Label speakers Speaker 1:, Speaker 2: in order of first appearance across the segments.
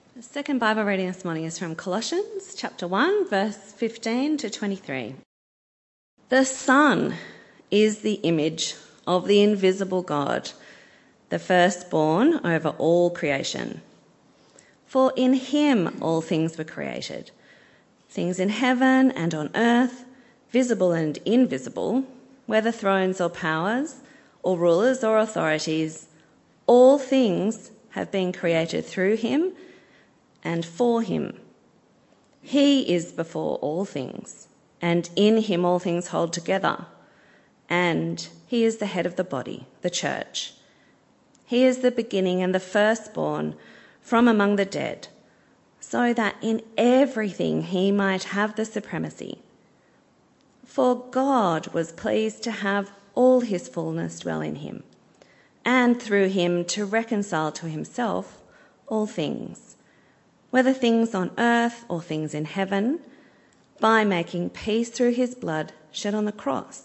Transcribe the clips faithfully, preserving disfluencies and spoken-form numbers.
Speaker 1: The second Bible reading this morning is from Colossians chapter one, verse fifteen to twenty-three. The Son is the image of the invisible God, the firstborn over all creation. For in him all things were created, things in heaven and on earth, visible and invisible, whether thrones or powers, or rulers or authorities, all things have been created through him and for him. He is before all things, and in him all things hold together. And he is the head of the body, the church. He is the beginning and the firstborn from among the dead, so that in everything he might have the supremacy. For God was pleased to have all his fullness dwell in him, and through him to reconcile to himself all things, whether things on earth or things in heaven, by making peace through his blood shed on the cross.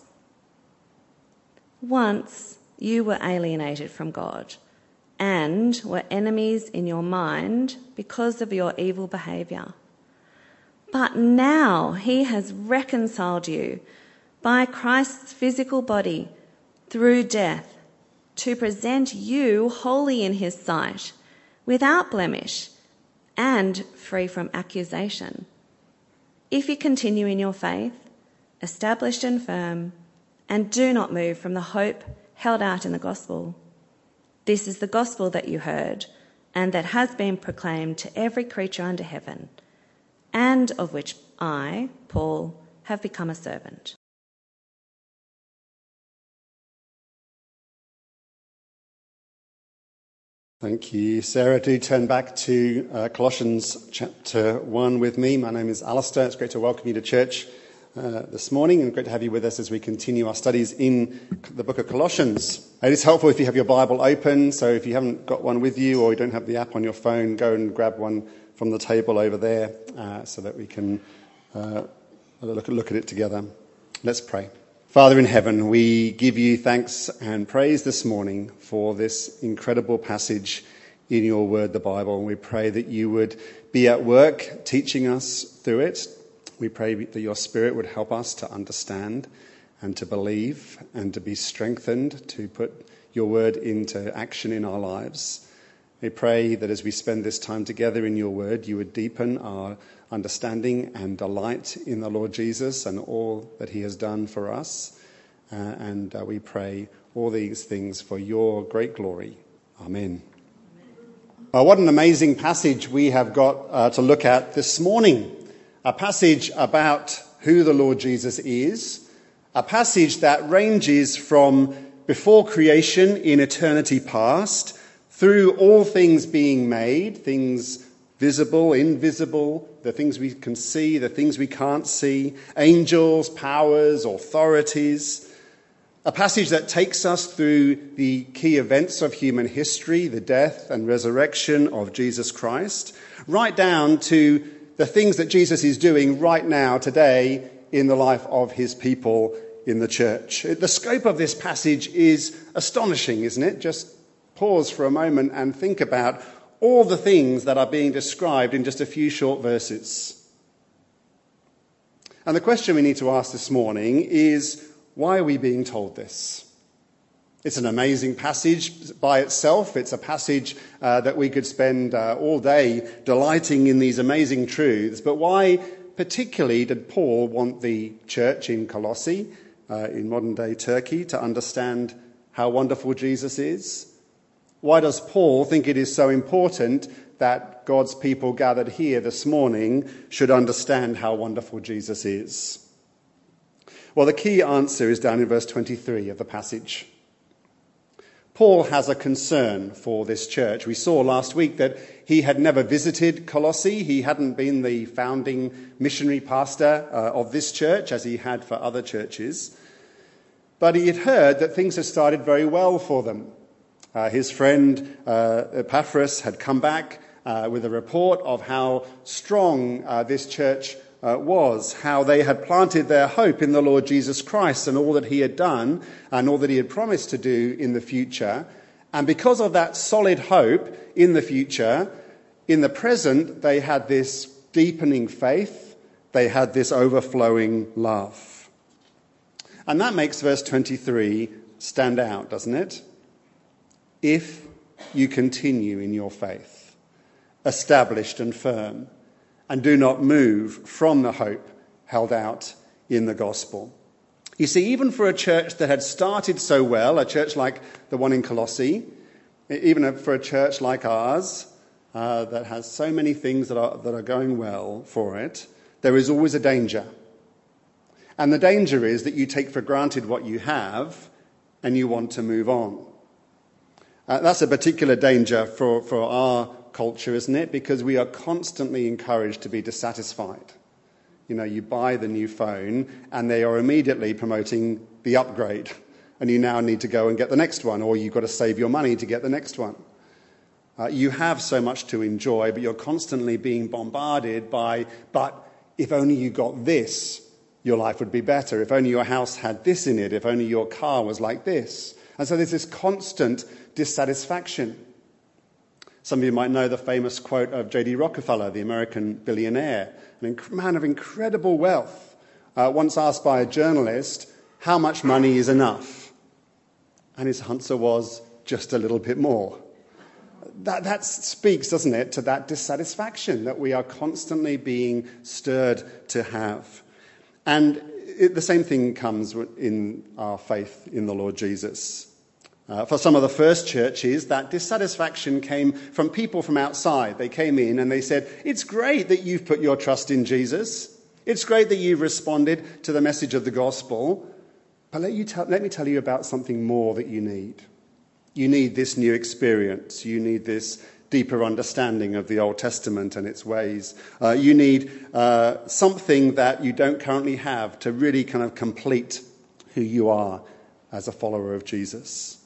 Speaker 1: Once you were alienated from God and were enemies in your mind because of your evil behaviour. But now he has reconciled you by Christ's physical body through death to present you holy in his sight, without blemish and free from accusation, if you continue in your faith, established and firm, and do not move from the hope held out in the gospel. This is the gospel that you heard, and that has been proclaimed to every creature under heaven, and of which I, Paul, have become a servant.
Speaker 2: Thank you, Sarah. Do turn back to uh, Colossians chapter one with me. My name is Alistair. It's great to welcome you to church uh, this morning, and great to have you with us as we continue our studies in the book of Colossians. It is helpful if you have your Bible open, so if you haven't got one with you or you don't have the app on your phone, go and grab one from the table over there uh, so that we can uh, look, look at it together. Let's pray. Father in heaven, we give you thanks and praise this morning for this incredible passage in your word, the Bible. And we pray that you would be at work teaching us through it. We pray that your Spirit would help us to understand and to believe and to be strengthened to put your word into action in our lives. We pray that as we spend this time together in your word, you would deepen our understanding and delight in the Lord Jesus and all that he has done for us. Uh, and uh, we pray all these things for your great glory. Amen. Uh, what an amazing passage we have got uh, to look at this morning. A passage about who the Lord Jesus is. A passage that ranges from before creation in eternity past, through all things being made, things visible, invisible, the things we can see, the things we can't see, angels, powers, authorities. A passage that takes us through the key events of human history, the death and resurrection of Jesus Christ, right down to the things that Jesus is doing right now, today, in the life of his people in the church. The scope of this passage is astonishing, isn't it? Just pause for a moment and think about all the things that are being described in just a few short verses. And the question we need to ask this morning is, why are we being told this? It's an amazing passage by itself. It's a passage uh, that we could spend uh, all day delighting in these amazing truths. But why particularly did Paul want the church in Colossae, uh, in modern-day Turkey, to understand how wonderful Jesus is? Why does Paul think it is so important that God's people gathered here this morning should understand how wonderful Jesus is? Well, the key answer is down in verse twenty-three of the passage. Paul has a concern for this church. We saw last week that he had never visited Colossae. He hadn't been the founding missionary pastor uh, of this church as he had for other churches. But he had heard that things had started very well for them. Uh, his friend uh, Epaphras had come back uh, with a report of how strong uh, this church uh, was, how they had planted their hope in the Lord Jesus Christ and all that he had done and all that he had promised to do in the future. And because of that solid hope in the future, In the present, they had this deepening faith. They had this overflowing love. And that makes verse twenty-three stand out, doesn't it? If you continue in your faith, established and firm, and do not move from the hope held out in the gospel. You see, even for a church that had started so well, a church like the one in Colossae, even for a church like ours, uh, that has so many things that are, that are going well for it, there is always a danger. And the danger is that you take for granted what you have and you want to move on. Uh, that's a particular danger for, for our culture, isn't it? Because we are constantly encouraged to be dissatisfied. You know, you buy the new phone and they are immediately promoting the upgrade. And you now need to go and get the next one, or you've got to save your money to get the next one. Uh, you have so much to enjoy, but you're constantly being bombarded by, but if only you got this, your life would be better. If only your house had this in it. If only your car was like this. And so there's this constant dissatisfaction. Some of you might know the famous quote of J D Rockefeller, the American billionaire, a man of incredible wealth, uh, once asked by a journalist, how much money is enough? And his answer was, just a little bit more. That, that speaks, doesn't it, to that dissatisfaction that we are constantly being stirred to have. And it, the same thing comes in our faith in the Lord Jesus. Uh, for some of the first churches, that dissatisfaction came from people from outside. They came in and they said, it's great that you've put your trust in Jesus. It's great that you've responded to the message of the gospel. But let, you tell, let me tell you about something more that you need. You need this new experience. You need this deeper understanding of the Old Testament and its ways. Uh, you need uh, something that you don't currently have to really kind of complete who you are as a follower of Jesus.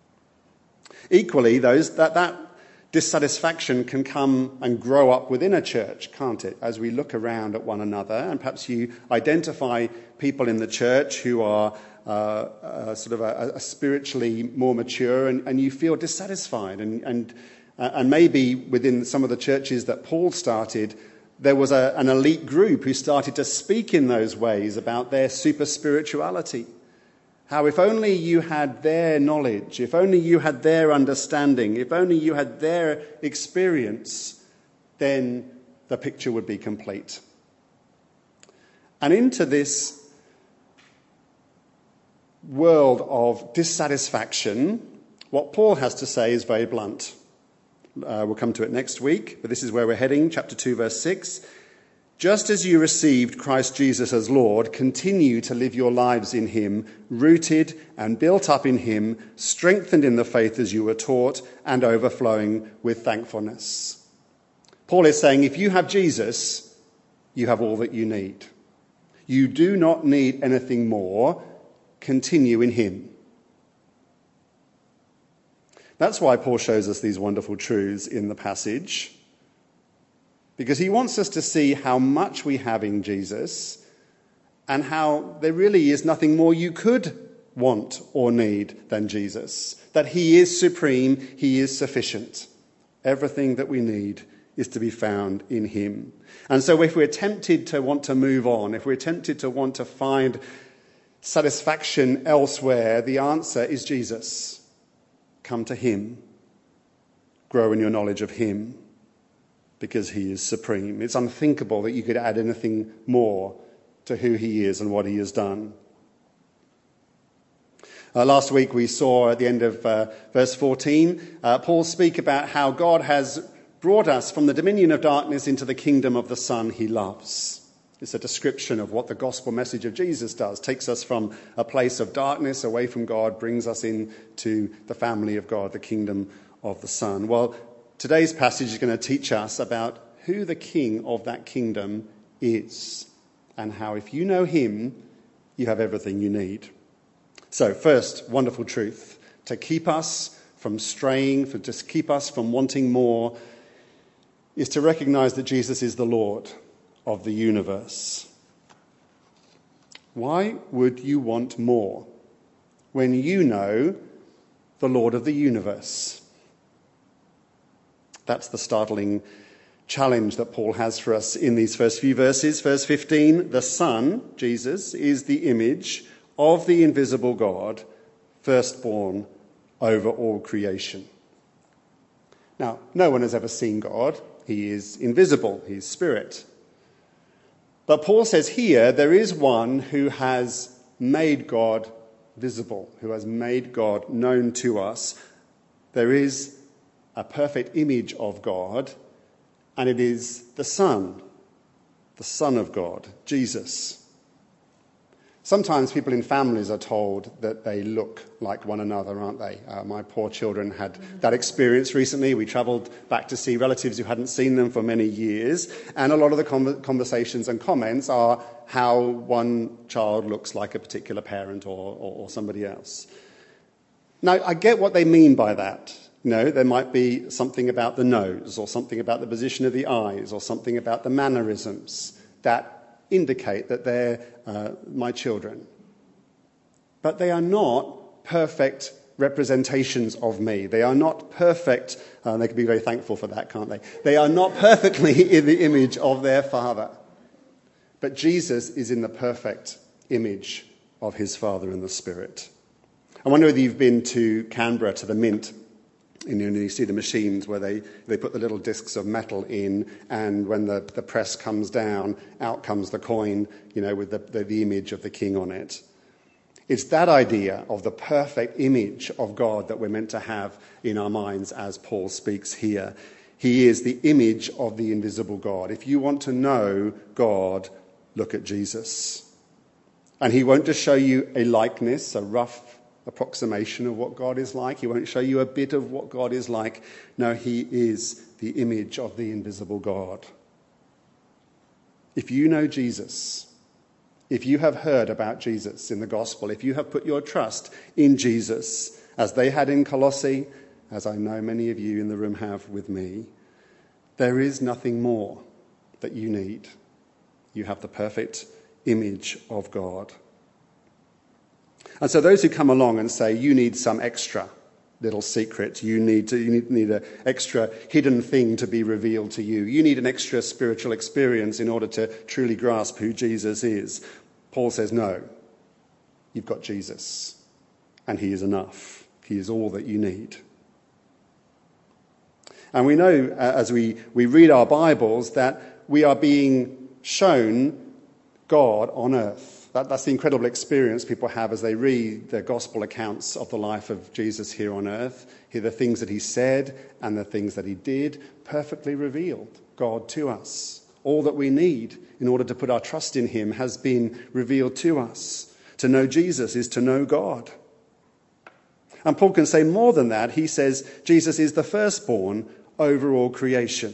Speaker 2: Equally, those that, that dissatisfaction can come and grow up within a church, can't it? As we look around at one another, and perhaps you identify people in the church who are uh, uh, sort of a, a spiritually more mature, and, and you feel dissatisfied. And, and, uh, and maybe within some of the churches that Paul started, there was a, an elite group who started to speak in those ways about their super spirituality. How if only you had their knowledge, if only you had their understanding, if only you had their experience, then the picture would be complete. And into this world of dissatisfaction, what Paul has to say is very blunt. Uh, we'll come to it next week, but this is where we're heading, chapter two, verse six. Just as you received Christ Jesus as Lord, continue to live your lives in him, rooted and built up in him, strengthened in the faith as you were taught, and overflowing with thankfulness. Paul is saying, if you have Jesus, you have all that you need. You do not need anything more. Continue in him. That's why Paul shows us these wonderful truths in the passage. Because he wants us to see how much we have in Jesus and how there really is nothing more you could want or need than Jesus. That he is supreme, he is sufficient. Everything that we need is to be found in him. And so if we're tempted to want to move on, if we're tempted to want to find satisfaction elsewhere, the answer is Jesus. Come to him. Grow in your knowledge of him. Because he is supreme. It's unthinkable that you could add anything more to who he is and what he has done. Uh, last week we saw at the end of uh, verse fourteen, uh, Paul speak about how God has brought us from the dominion of darkness into the kingdom of the Son he loves. It's a description of what the gospel message of Jesus does. Takes us from a place of darkness away from God, brings us into the family of God, the kingdom of the Son. Well, today's passage is going to teach us about who the king of that kingdom is and how if you know him, you have everything you need. So first, wonderful truth, to keep us from straying, for to keep us from wanting more, is to recognize that Jesus is the Lord of the universe. Why would you want more when you know the Lord of the universe? That's the startling challenge that Paul has for us in these first few verses. Verse fifteen, the Son, Jesus, is the image of the invisible God, firstborn over all creation. Now, no one has ever seen God. He is invisible. He's spirit. But Paul says here there is one who has made God visible, who has made God known to us. There is a perfect image of God, and it is the Son, the Son of God, Jesus. Sometimes people in families are told that they look like one another, aren't they? Uh, my poor children had that experience recently. We travelled back to see relatives who hadn't seen them for many years, and a lot of the con- conversations and comments are how one child looks like a particular parent or, or, or somebody else. Now, I get what they mean by that. You know, there might be something about the nose, or something about the position of the eyes, or something about the mannerisms that indicate that they're uh, my children. But they are not perfect representations of me. They are not perfect, uh, they can be very thankful for that, can't they? They are not perfectly in the image of their Father. But Jesus is in the perfect image of his Father in the Spirit. I wonder whether you've been to Canberra, to the Mint, and you see the machines where they, they put the little discs of metal in, and when the, the press comes down, out comes the coin, you know, with the, the, the image of the king on it. It's that idea of the perfect image of God that we're meant to have in our minds as Paul speaks here. He is the image of the invisible God. If you want to know God, look at Jesus. And he won't just show you a likeness, a rough approximation of what God is like. He won't show you a bit of what God is like. No, he is the image of the invisible God. If you know Jesus, if you have heard about Jesus in the gospel, if you have put your trust in Jesus, as they had in Colossae, as I know many of you in the room have with me, there is nothing more that you need. You have the perfect image of God. And so those who come along and say, you need some extra little secret, you need to, you need, need an extra hidden thing to be revealed to you, you need an extra spiritual experience in order to truly grasp who Jesus is. Paul says, no, you've got Jesus, and he is enough. He is all that you need. And we know, uh, as we, we read our Bibles, that we are being shown God on earth. That, that's the incredible experience people have as they read the gospel accounts of the life of Jesus here on earth. Hear the things that he said and the things that he did, perfectly revealed God to us. All that we need in order to put our trust in him has been revealed to us. To know Jesus is to know God. And Paul can say more than that. He says Jesus is the firstborn over all creation.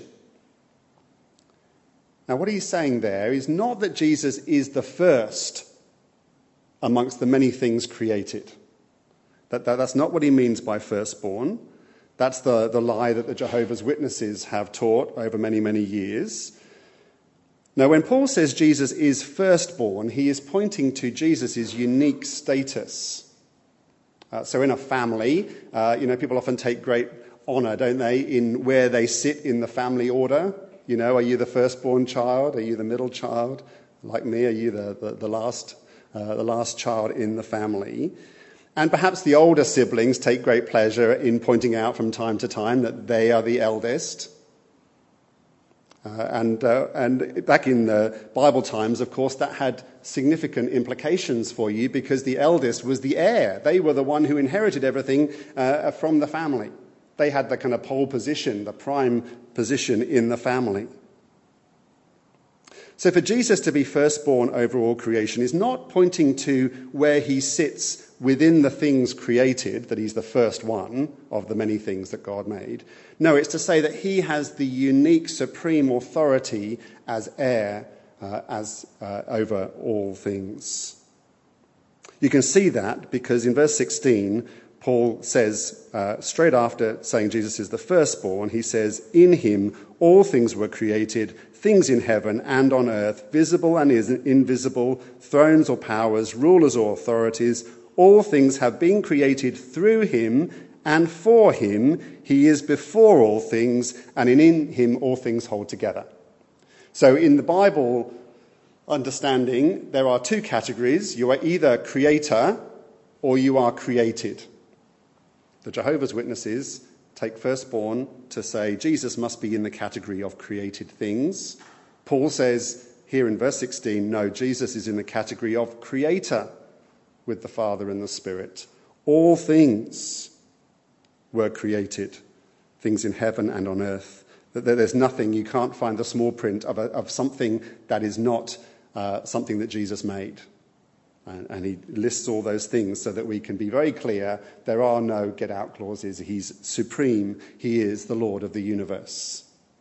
Speaker 2: Now, what he's saying there is not that Jesus is the first amongst the many things created. That, that, that's not what he means by firstborn. That's the, the lie that the Jehovah's Witnesses have taught over many, many years. Now, when Paul says Jesus is firstborn, he is pointing to Jesus' unique status. Uh, so in a family, uh, you know, people often take great honour, don't they, in where they sit in the family order. You know, are you the firstborn child? Are you the middle child? Like me, are you the, the, the last uh, the last child in the family? And perhaps the older siblings take great pleasure in pointing out from time to time that they are the eldest. Uh, and uh, and back in the Bible times, of course, that had significant implications for you because the eldest was the heir. They were the one who inherited everything uh, from the family. They had the kind of pole position, the prime position in the family. So for Jesus to be firstborn over all creation is not pointing to where he sits within the things created, that he's the first one of the many things that God made. No, it's to say that he has the unique supreme authority as heir uh, as uh, over all things. You can see that because in verse sixteen, Paul says, uh, straight after saying Jesus is the firstborn, he says, in him all things were created, things in heaven and on earth, visible and invisible, thrones or powers, rulers or authorities. All things have been created through him and for him he is before all things, and in him all things hold together. So in the Bible understanding, there are two categories. You are either creator or you are created. The Jehovah's Witnesses take firstborn to say Jesus must be in the category of created things. Paul says here in verse sixteen, no, Jesus is in the category of creator with the Father and the Spirit. All things were created, things in heaven and on earth. There's nothing, you can't find the small print of, a, of something that is not uh, something that Jesus made. And, and he lists all those things so that we can be very clear there are no get-out clauses. He's supreme. He is the Lord of the universe.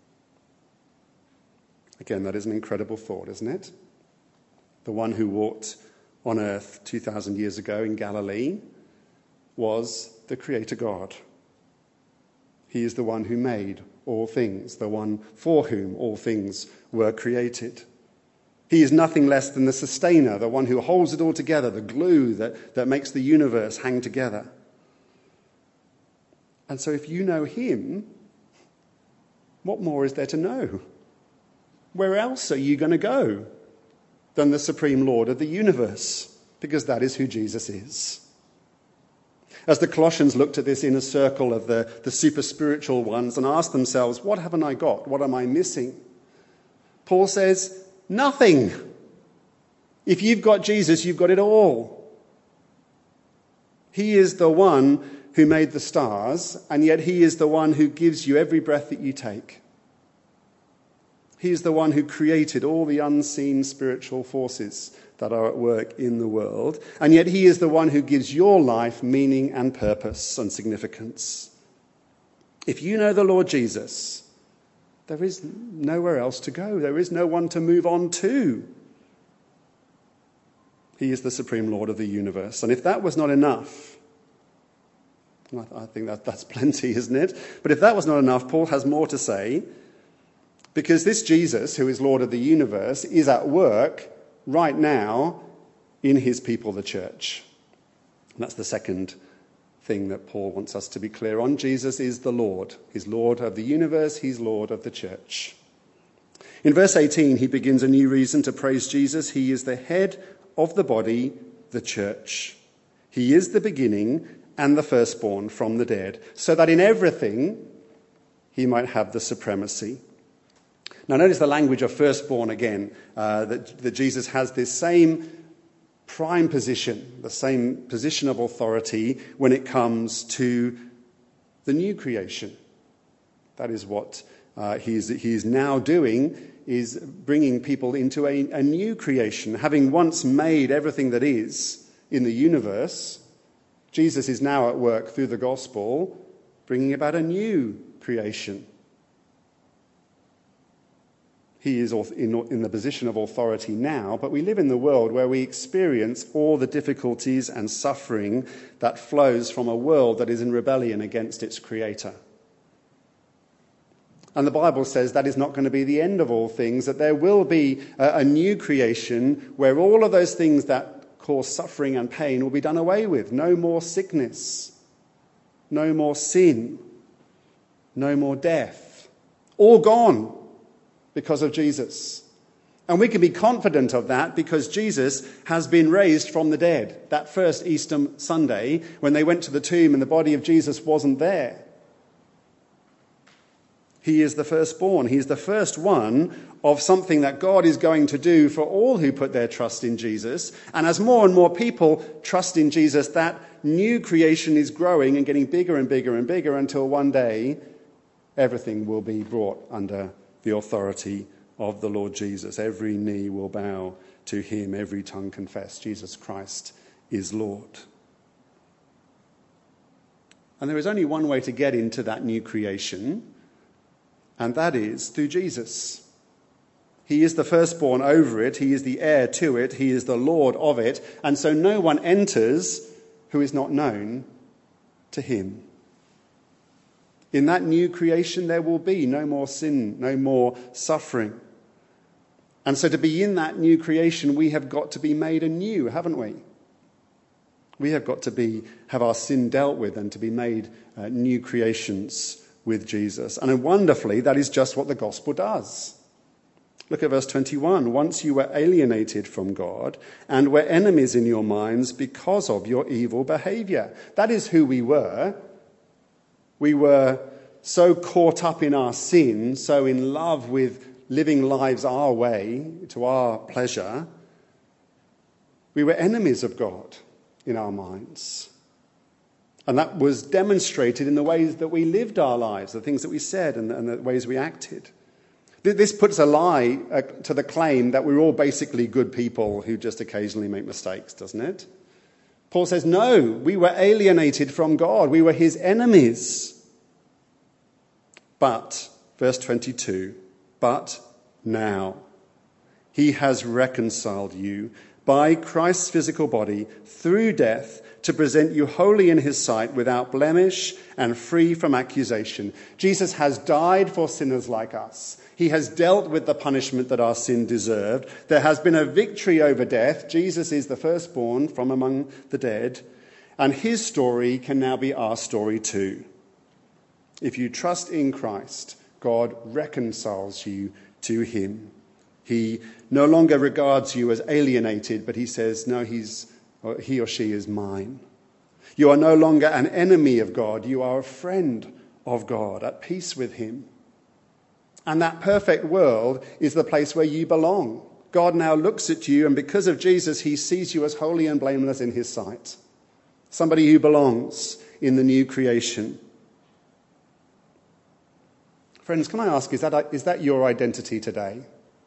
Speaker 2: Again, that is an incredible thought, isn't it? The one who walked on earth two thousand years ago in Galilee was the Creator God. He is the one who made all things, the one for whom all things were created. He is nothing less than the sustainer, the one who holds it all together, the glue that, that makes the universe hang together. And so if you know him, what more is there to know? Where else are you going to go than the supreme Lord of the universe? Because that is who Jesus is. As the Colossians looked at this inner circle of the, the super spiritual ones and asked themselves, what haven't I got? What am I missing? Paul says, nothing. If you've got Jesus, you've got it all. He is the one who made the stars, and yet he is the one who gives you every breath that you take. He is the one who created all the unseen spiritual forces that are at work in the world, and yet he is the one who gives your life meaning and purpose and significance. If you know the Lord Jesus, there is nowhere else to go. There is no one to move on to. He is the supreme Lord of the universe. And if that was not enough, I think that that's plenty, isn't it? But if that was not enough, Paul has more to say, because this Jesus, who is Lord of the universe, is at work right now in his people, the church. And that's the second thing that Paul wants us to be clear on. Jesus is the Lord. He's Lord of the universe. He's Lord of the church. In verse eighteen, he begins a new reason to praise Jesus. He is the head of the body, the church. He is the beginning and the firstborn from the dead, so that in everything he might have the supremacy. Now notice the language of firstborn again, uh, that, that Jesus has this same prime position, the same position of authority when it comes to the new creation. That is what uh, he, is, he is now doing, is bringing people into a, a new creation. Having once made everything that is in the universe, Jesus is now at work through the gospel, bringing about a new creation. He is in the position of authority now, but we live in the world where we experience all the difficulties and suffering that flows from a world that is in rebellion against its creator. And the Bible says that is not going to be the end of all things, that there will be a, a new creation where all of those things that cause suffering and pain will be done away with. No more sickness, no more sin, no more death. All gone. Because of Jesus. And we can be confident of that because Jesus has been raised from the dead. That first Easter Sunday, when they went to the tomb and the body of Jesus wasn't there. He is the firstborn. He is the first one of something that God is going to do for all who put their trust in Jesus. And as more and more people trust in Jesus, that new creation is growing and getting bigger and bigger and bigger until one day everything will be brought under the authority of the Lord Jesus. Every knee will bow to him, every tongue confess Jesus Christ is Lord. And there is only one way to get into that new creation, and that is through Jesus. He is the firstborn over it, he is the heir to it, he is the Lord of it, and so no one enters who is not known to him. In that new creation, there will be no more sin, no more suffering. And so to be in that new creation, we have got to be made anew, haven't we? We have got to be have our sin dealt with and to be made uh, new creations with Jesus. And wonderfully, that is just what the gospel does. Look at verse twenty-one. Once you were alienated from God and were enemies in your minds because of your evil behavior. That is who we were. We were so caught up in our sin, so in love with living lives our way, to our pleasure. We were enemies of God in our minds. And that was demonstrated in the ways that we lived our lives, the things that we said and the, and the ways we acted. This puts a lie uh, to the claim that we're all basically good people who just occasionally make mistakes, doesn't it? Paul says, no, we were alienated from God. We were his enemies. But, verse twenty-two, but now he has reconciled you by Christ's physical body through death to present you holy in his sight without blemish and free from accusation. Jesus has died for sinners like us. He has dealt with the punishment that our sin deserved. There has been a victory over death. Jesus is the firstborn from among the dead. And his story can now be our story too. If you trust in Christ, God reconciles you to him. He no longer regards you as alienated, but he says, no, he's, or he or she is mine. You are no longer an enemy of God. You are a friend of God, at peace with him. And that perfect world is the place where you belong. God now looks at you, and because of Jesus, he sees you as holy and blameless in his sight. Somebody who belongs in the new creation. Friends, can I ask, is that, is that your identity today?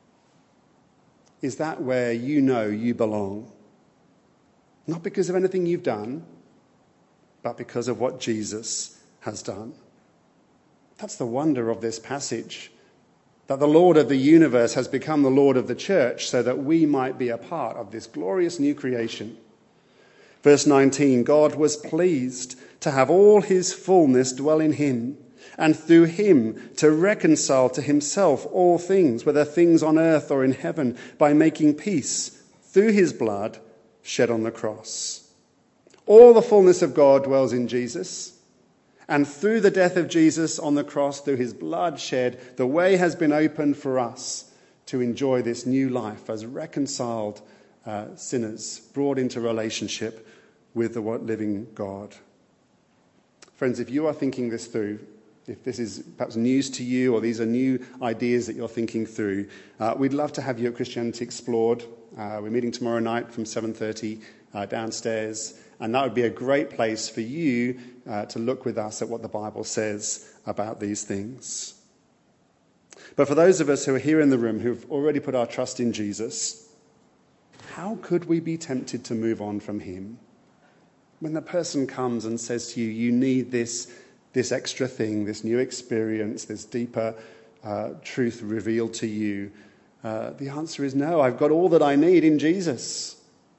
Speaker 2: Is that where you know you belong? Not because of anything you've done, but because of what Jesus has done. That's the wonder of this passage, that the Lord of the universe has become the Lord of the church so that we might be a part of this glorious new creation. Verse nineteen, God was pleased to have all his fullness dwell in him, and through him to reconcile to himself all things, whether things on earth or in heaven, by making peace through his blood shed on the cross. All the fullness of God dwells in Jesus, and through the death of Jesus on the cross, through his blood shed, the way has been opened for us to enjoy this new life as reconciled uh, sinners, brought into relationship with the living God. Friends, if you are thinking this through, if this is perhaps news to you, or these are new ideas that you're thinking through, uh, we'd love to have you at Christianity Explored. Uh, we're meeting tomorrow night from seven thirty uh, downstairs, and that would be a great place for you uh, to look with us at what the Bible says about these things. But for those of us who are here in the room who've already put our trust in Jesus, how could we be tempted to move on from him? When the person comes and says to you, you need this This extra thing, this new experience, this deeper uh, truth revealed to you, uh, the answer is no, I've got all that I need in Jesus.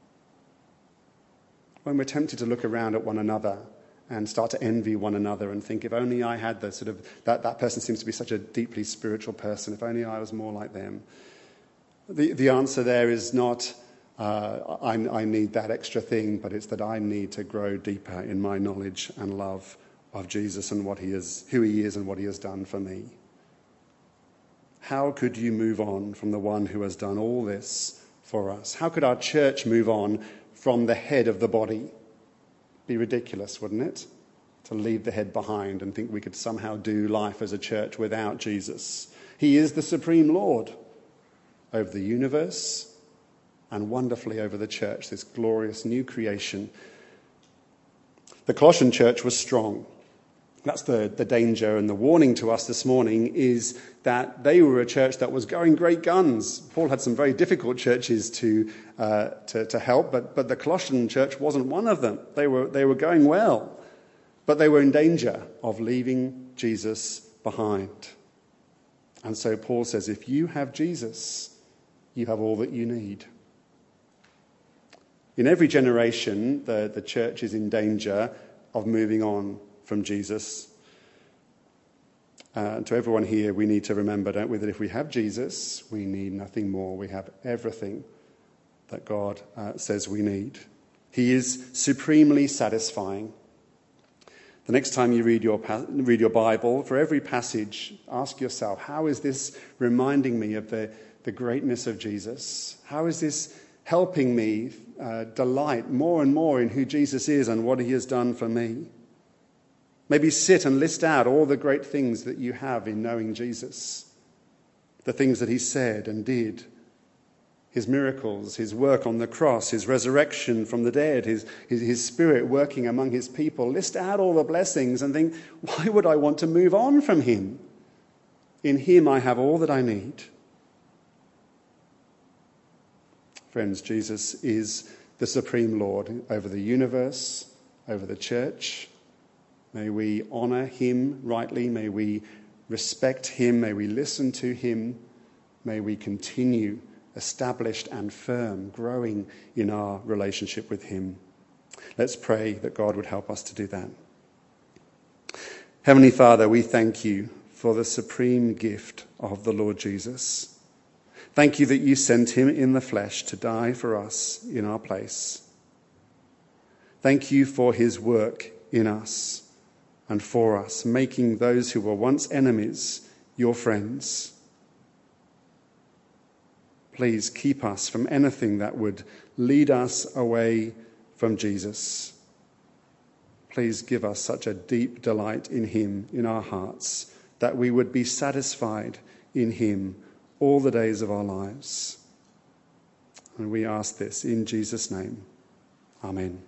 Speaker 2: When we're tempted to look around at one another and start to envy one another and think, if only I had the sort of, that, that person seems to be such a deeply spiritual person, if only I was more like them. The, the answer there is not, uh, I, I need that extra thing, but it's that I need to grow deeper in my knowledge and love of Jesus and what he is, who he is and what he has done for me. How could you move on from the one who has done all this for us? How could our church move on from the head of the body? Be ridiculous, wouldn't it? To leave the head behind and think we could somehow do life as a church without Jesus. He is the supreme Lord over the universe and wonderfully over the church, this glorious new creation. The Colossian church was strong. That's the, the danger, and the warning to us this morning is that they were a church that was going great guns. Paul had some very difficult churches to uh, to, to help, but, but the Colossian church wasn't one of them. They were they were going well, but they were in danger of leaving Jesus behind. And so Paul says, if you have Jesus, you have all that you need. In every generation, the, the church is in danger of moving on from Jesus. Uh, to everyone here, we need to remember, don't we, that if we have Jesus, we need nothing more. We have everything that God uh, says we need. He is supremely satisfying. The next time you read your, read your Bible, for every passage, ask yourself, how is this reminding me of the, the greatness of Jesus? How is this helping me uh, delight more and more in who Jesus is and what he has done for me? Maybe sit and list out all the great things that you have in knowing Jesus. The things that he said and did. His miracles, his work on the cross, his resurrection from the dead, his, his, his spirit working among his people. List out all the blessings and think, why would I want to move on from him? In him I have all that I need. Friends, Jesus is the supreme Lord over the universe, over the church. May we honour him rightly. May we respect him. May we listen to him. May we continue established and firm, growing in our relationship with him. Let's pray that God would help us to do that. Heavenly Father, we thank you for the supreme gift of the Lord Jesus. Thank you that you sent him in the flesh to die for us in our place. Thank you for his work in us and for us, making those who were once enemies your friends. Please keep us from anything that would lead us away from Jesus. Please give us such a deep delight in him in our hearts that we would be satisfied in him all the days of our lives. And we ask this in Jesus' name. Amen.